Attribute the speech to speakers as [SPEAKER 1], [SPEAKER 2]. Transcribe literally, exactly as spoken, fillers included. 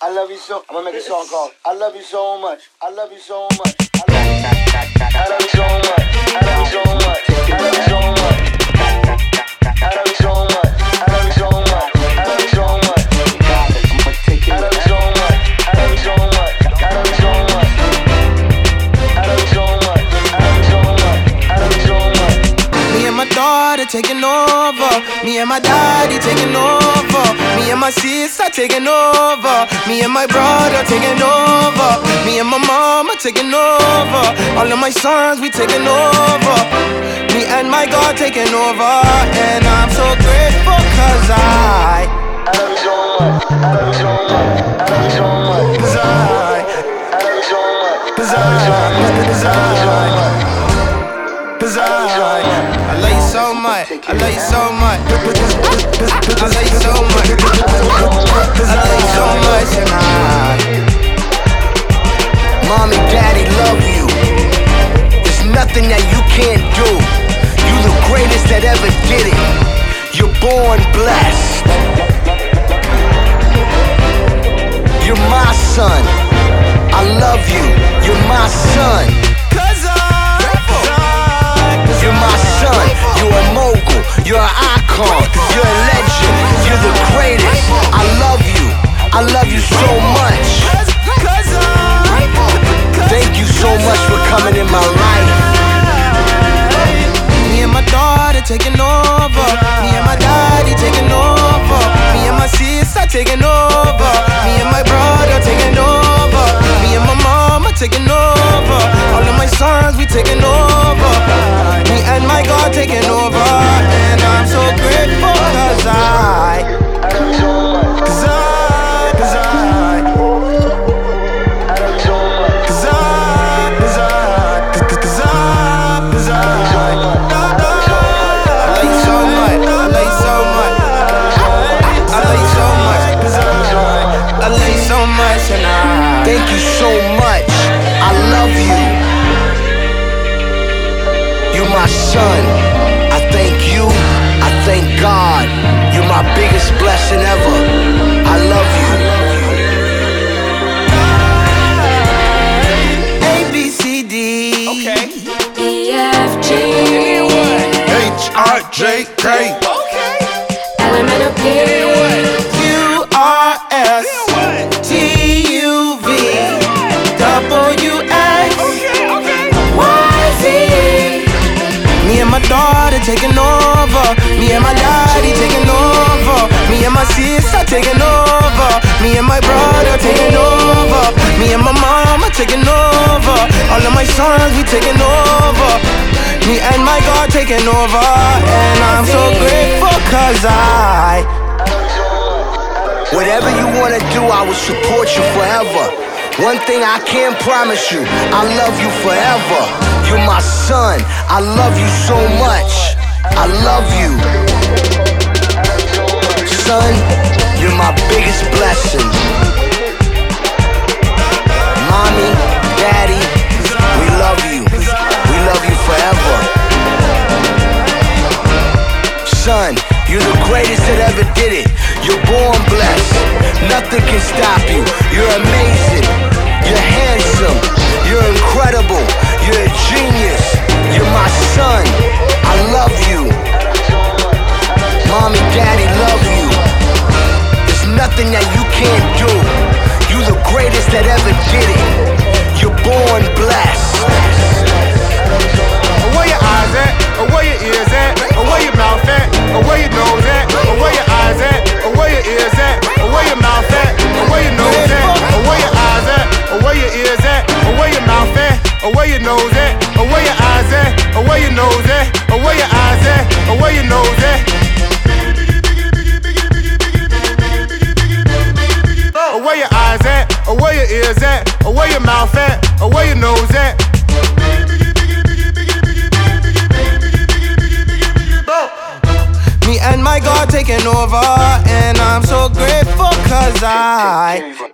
[SPEAKER 1] I love you so. I'm gonna make a song called I love you so much. I love you so much. I love you so much. I love you so much. I love you so much. I love you so much. I love you so much. I love you so much. I love you so much. I love you so much. I love you so much. I love you so much. I love you so much. I love you so much.
[SPEAKER 2] Me and my daughter taking over. Me and my daddy taking over. Me and my sister taking over. Me and my brother taking over. Me and my mama taking over. All of my sons we taking over. Me and my God taking over. And I'm so grateful cause I
[SPEAKER 1] I love you so much. I love you so much. I love you so much.
[SPEAKER 2] Cause I
[SPEAKER 1] I love you so much.
[SPEAKER 2] Cause I Cause I Cause I, I love you so much, I love you so much, I love you so much, I love you so much, and I
[SPEAKER 3] Mommy, Daddy love you. There's nothing that you can't do. You the greatest that ever did it. You're born blessed. You're my son. I love you. You're my son. You're my son, you're a mogul, you're an icon, you're a legend, you're the greatest. I love you, I love you so much. Thank you so much for coming in my life.
[SPEAKER 2] Me and my daughter taking over. Me and my daddy taking over. Me and my sister taking over. Me and my brother taking over. Me and my mama taking over. All of my sons we taking over. Me and my God taking over. And I'm so grateful cause I Cause I Cause I Cause I Cause I Cause I Cause I I love you so much, I love you so much, I love you so much, cause I, I love you so much, and I
[SPEAKER 3] Thank you so much, I love you. You're my son, I thank you, I thank God. You're my biggest blessing ever. I love you.
[SPEAKER 2] A, B, C, D
[SPEAKER 4] Okay.
[SPEAKER 5] E, F, G
[SPEAKER 4] H, I, J, K.
[SPEAKER 5] L, M, N, O, P
[SPEAKER 2] Q, R, S T, U, V W, X Y, Z. Me and my daughter taking over. Me and my daddy taking over. Me and my sister taking over. Me and my brother taking over. Me and my mama taking over. All of my sons we taking over. Me and my God taking over. And I'm so grateful cause I
[SPEAKER 3] Whatever you wanna do, I will support you forever. One thing I can promise you, I love you forever. You're my son, I love you so much. I love you. Son, you're my biggest blessing. Mommy, Daddy, we love you. We love you forever. Son, you're the greatest that ever did it. You're born blessed. Nothing can stop you. You're amazing. You're handsome. You're incredible. You're a genius. You're my son. I love you. Mommy, Daddy love you. There's nothing that you can't do. You're the greatest that ever did it. You're born blessed.
[SPEAKER 4] Where your eyes at? Or where your ears at? Or where your mouth at? Or where your nose at? Or where your eyes at? Or where your ears at? Or where your mouth at? Or where your nose at? Or where your eyes at? Or where your ears at? Or where your mouth at? Or where your nose at? Or where your eyes at? Or where your nose at? Or where your eyes at? Or where your nose at? Or where your eyes at? Or where your ears at? Or where your mouth at? Or where your nose at?
[SPEAKER 2] Me and my God taking over. And I'm so grateful cause I